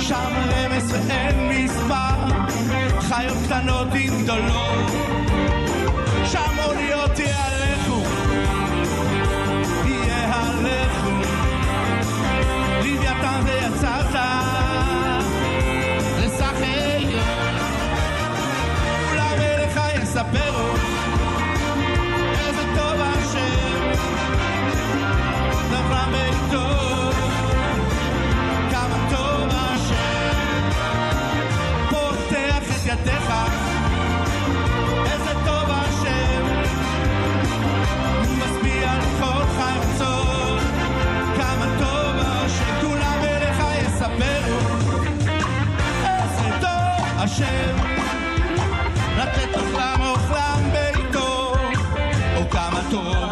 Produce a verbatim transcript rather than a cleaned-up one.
שם רמס ואין מספר, חיות קטנות עם גדולות, שם אוניות יהלכו, יהלכו, לוויתן ויצרת לשחק, ולמלך יספרו איזה טוב השם, דברה ביתו כמה טוב השם, פותח את ידיך איזה טוב השם, משפיע על כל חרצות כמה טוב השם, כולם אליך יספרו איזה טוב השם, לתת אוכלם אוכלם ביתו, או כמה טוב